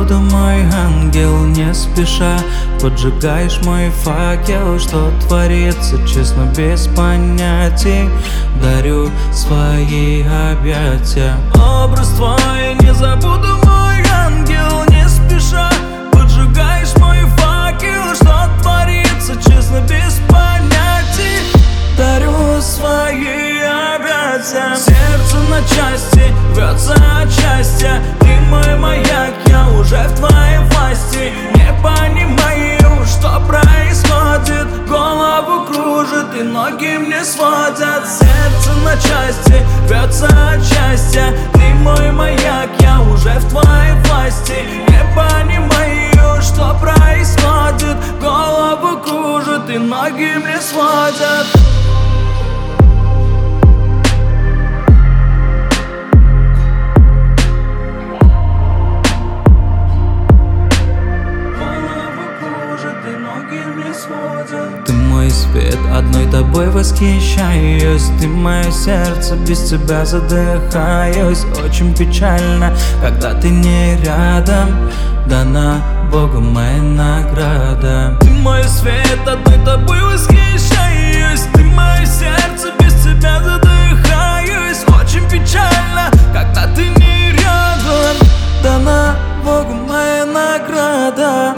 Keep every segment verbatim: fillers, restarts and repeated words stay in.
забуду, мой ангел, не спеша поджигаешь мой факел. Что творится, честно, без понятий. Дарю свои объятия. Образ твой не забуду, мой ангел, не спеша поджигаешь мой факел. Что творится, честно, без понятий. Дарю свои объятия. Сердце на части рвется от счастья. Ты мой маяк, я уже в твоей власти. Не понимаю, что происходит. Голову кружит и ноги мне сводят. Сердце на части рвется от счастья. Ты мой маяк, я уже в твоей власти. Не понимаю, что происходит. Голову кружит и ноги мне сводят. Ты мой свет, одной тобой восхищаюсь. Ты мое сердце, без тебя задыхаюсь. Очень печально, когда ты не рядом. Дана Богу моя награда. Ты мой свет, одной тобой восхищаюсь. Ты мое сердце, без тебя задыхаюсь. Очень печально, когда ты не рядом. Дана Богу моя награда.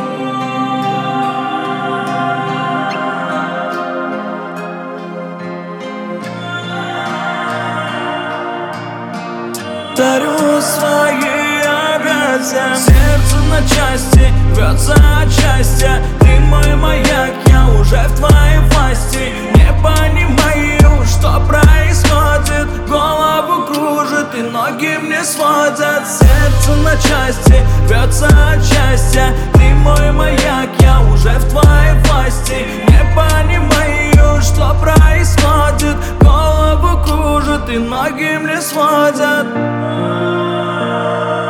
Дарю свои объятия. Сердце на части рвется от счастья. Ты мой маяк, я уже в твоей власти. Не понимаю, что происходит. Голову кружит и ноги мне сводят. Сердце на части рвется от счастья. Ты мой маяк, я уже в твоей власти. Не понимаю, что происходит. Голову кружит и ноги мне сводят.